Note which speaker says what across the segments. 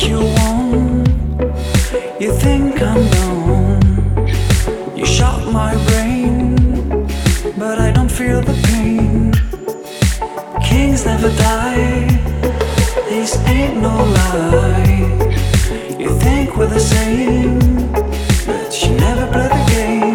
Speaker 1: like you won't. You think I'm known. You shot my brain, but I don't feel the pain. Kings never die, this ain't no lie. You think we're the same, but you never play the game.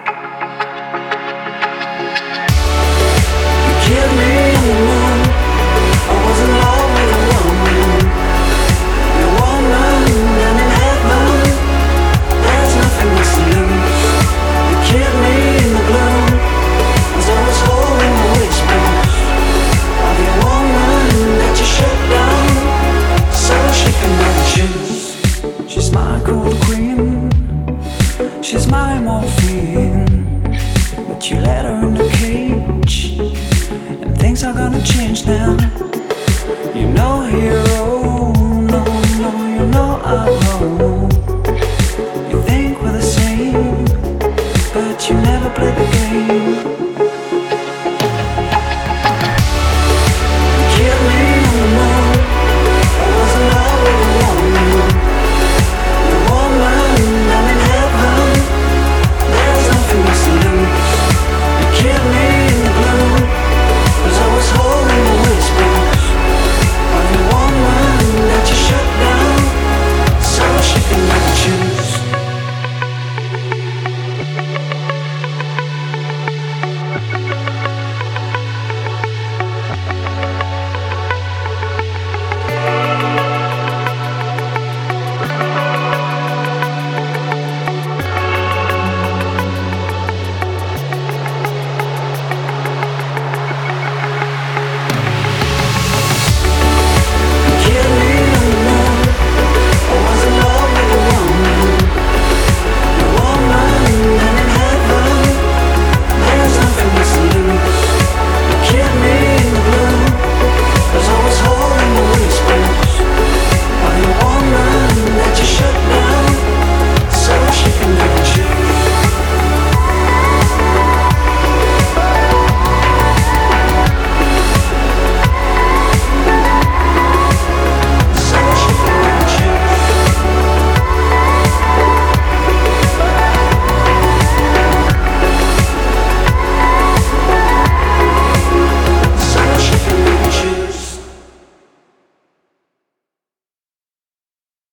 Speaker 1: You killed me in the moon. I was in love with a woman. You're a woman, and in heaven there's nothing else to lose. You killed me in the gloom, as I was holding the whispers of your woman that you shut down, so she can never choose. She's my cold queen, she's my morphine, but you let her in the cage, and things are gonna change now. You know, hero, no, no, you know I'm home. You think we're the same, but you never play the game.